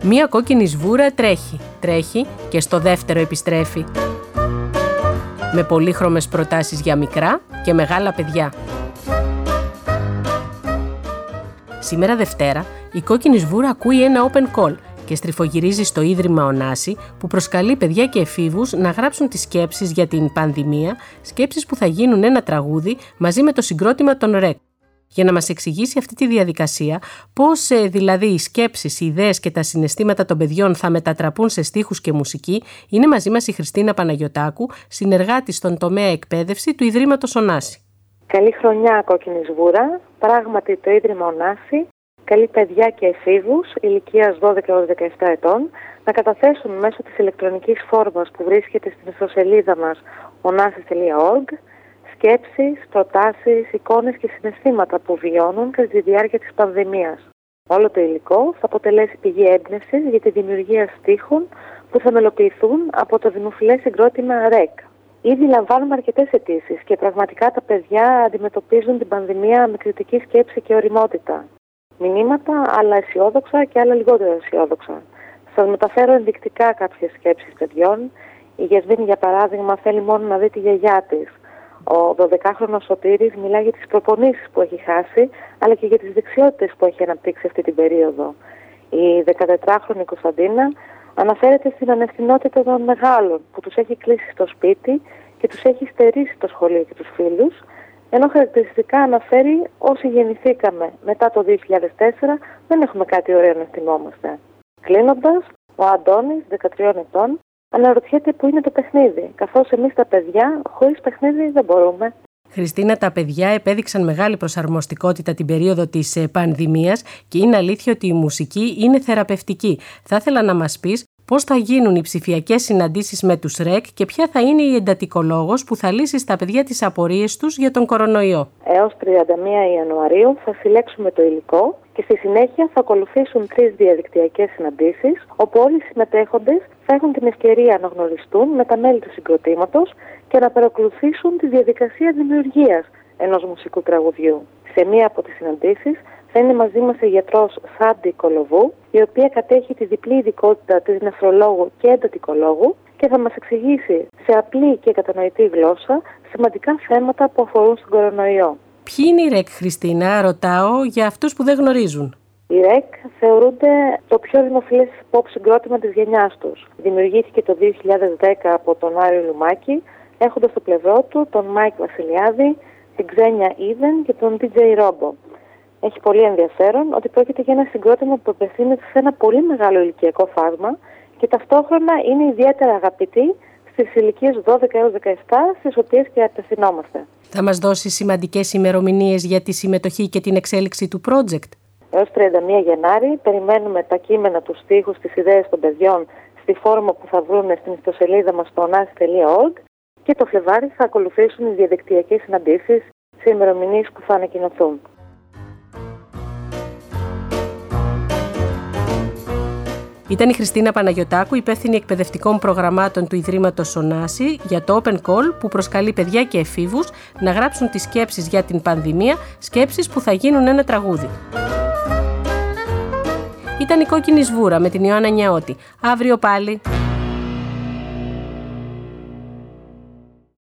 Μία κόκκινη σβούρα τρέχει και στο δεύτερο επιστρέφει. Με πολύχρωμες προτάσεις για μικρά και μεγάλα παιδιά. Σήμερα Δευτέρα, η κόκκινη σβούρα ακούει ένα open call και στριφογυρίζει στο Ίδρυμα Ωνάση που προσκαλεί παιδιά και εφήβους να γράψουν τις σκέψεις για την πανδημία, σκέψεις που θα γίνουν ένα τραγούδι μαζί με το συγκρότημα των ΡΕΚ. Για να μας εξηγήσει αυτή τη διαδικασία, πώς δηλαδή οι σκέψεις, οι ιδέες και τα συναισθήματα των παιδιών θα μετατραπούν σε στίχους και μουσική, είναι μαζί μας η Χριστίνα Παναγιωτάκου, συνεργάτης στον τομέα εκπαίδευση του Ιδρύματος Ωνάση. Καλή χρονιά κόκκινη σβούρα. Πράγματι το Ίδρυμα Ωνάση καλεί παιδιά και εφήβους ηλικίας 12 έως 17 ετών να καταθέσουν μέσω της ηλεκτρονικής φόρμας που βρίσκεται στην ιστοσελίδα μας onasis.org σκέψεις, προτάσεις, εικόνες και συναισθήματα που βιώνουν κατά τη διάρκεια της πανδημίας. Όλο το υλικό θα αποτελέσει πηγή έμπνευσης για τη δημιουργία στίχων που θα μελοποιηθούν από το δημοφιλές συγκρότημα REC. Ήδη λαμβάνουμε αρκετές αιτήσεις και πραγματικά τα παιδιά αντιμετωπίζουν την πανδημία με κριτική σκέψη και ωριμότητα. Μηνύματα, άλλα αισιόδοξα και άλλα λιγότερο αισιόδοξα. Σας μεταφέρω ενδεικτικά κάποιες σκέψεις παιδιών. Η Γεσβήνη, για παράδειγμα, θέλει μόνο να δει τη γιαγιά της. Ο 12χρονος Σωτήρης μιλά για τις προπονήσεις που έχει χάσει, αλλά και για τις δεξιότητες που έχει αναπτύξει αυτή την περίοδο. Η 14χρονη Κωνσταντίνα αναφέρεται στην ανευθυνότητα των μεγάλων που τους έχει κλείσει στο σπίτι και τους έχει στερήσει το σχολείο και τους φίλους, ενώ χαρακτηριστικά αναφέρει όσοι γεννηθήκαμε μετά το 2004 δεν έχουμε κάτι ωραίο να θυμόμαστε. Κλείνοντας, ο Αντώνης, 13 ετών, αναρωτιέται που είναι το παιχνίδι, καθώς εμείς τα παιδιά χωρίς παιχνίδι δεν μπορούμε. Χριστίνα, τα παιδιά επέδειξαν μεγάλη προσαρμοστικότητα την περίοδο της πανδημίας και είναι αλήθεια ότι η μουσική είναι θεραπευτική. Θα ήθελα να μας πεις πώς θα γίνουν οι ψηφιακές συναντήσεις με τους ΡΕΚ και ποια θα είναι η εντατικολόγος που θα λύσει στα παιδιά τις απορίες τους για τον κορονοϊό. Έως 31 Ιανουαρίου θα συλλέξουμε το υλικό και στη συνέχεια θα ακολουθήσουν 3 διαδικτυακές συναντήσεις, όπου όλοι οι συμμετέχοντες θα έχουν την ευκαιρία να γνωριστούν με τα μέλη του συγκροτήματος και να παρακολουθήσουν τη διαδικασία δημιουργίας ενός μουσικού τραγουδιού. Σε μία από τις συναντήσεις θα είναι μαζί μας η γιατρός Σάντι Κολοβού, η οποία κατέχει τη διπλή ειδικότητα της νεφρολόγου και εντατικολόγου και θα μας εξηγήσει σε απλή και κατανοητή γλώσσα σημαντικά θέματα που αφορούν στον κορονοϊό. Ποιοι είναι οι ΡΕΚ, Χριστίνα, ρωτάω για αυτούς που δεν γνωρίζουν. Οι ΡΕΚ θεωρούνται το πιο δημοφιλές pop συγκρότημα της γενιάς τους. Δημιουργήθηκε το 2010 από τον Άριο Λουμάκη, έχοντας στο πλευρό του τον Μάικ Βασιλιάδη, την Ξένια Ήδεν και τον DJ Ρόμπο. Έχει πολύ ενδιαφέρον ότι πρόκειται για ένα συγκρότημα που απευθύνεται σε ένα πολύ μεγάλο ηλικιακό φάσμα και ταυτόχρονα είναι ιδιαίτερα αγαπητή στις ηλικίες 12 έως 17, στις οποίες και απευθυνόμαστε. Θα μας δώσει σημαντικές ημερομηνίες για τη συμμετοχή και την εξέλιξη του project. Έως 31 Γενάρη περιμένουμε τα κείμενα, τους στίχους, τις ιδέες των παιδιών στη φόρμα που θα βρουν στην ιστοσελίδα μας στο onasis.org και το Φλεβάρι θα ακολουθήσουν οι διαδικτυακές συναντήσεις σε ημερομηνίες που θα ανακοινωθούν. Ήταν η Χριστίνα Παναγιωτάκου, υπεύθυνη εκπαιδευτικών προγραμμάτων του Ιδρύματος Ωνάση, για το Open Call που προσκαλεί παιδιά και εφήβους να γράψουν τις σκέψεις για την πανδημία, σκέψεις που θα γίνουν ένα τραγούδι. Ήταν η Κόκκινη Σβούρα με την Ιωάννα Νιαώτη. Αύριο πάλι.